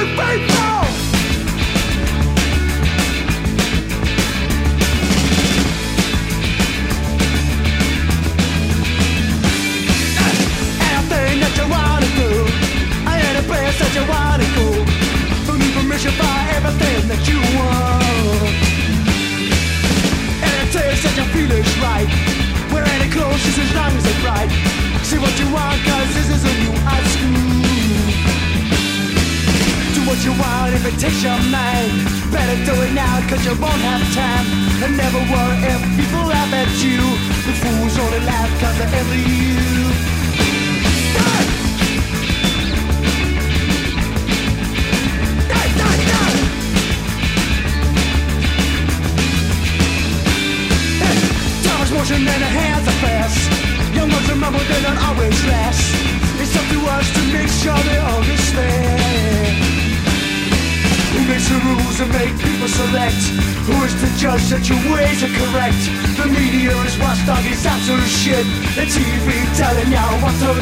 unfaithful. Anything that you wanna do, any place that you wanna go, don't need permission for everything that you want. Any taste that you feel is right, wear any clothes just as long as they're bright. See what you want, cause this is a new high school. Do what you want if it takes your mind. Better do it now cause you won't have time. And never worry if people laugh at you. The fools only laugh cause they envy you. Die! Die, die, die! Hey, time is motion and the hands are fast. Young ones remember they don't always last. It's up to us to make sure they understand. Who makes the rules and make people select? Who is to judge that your ways are correct? The media is watchdog, it's absolute shit. The TV telling you what to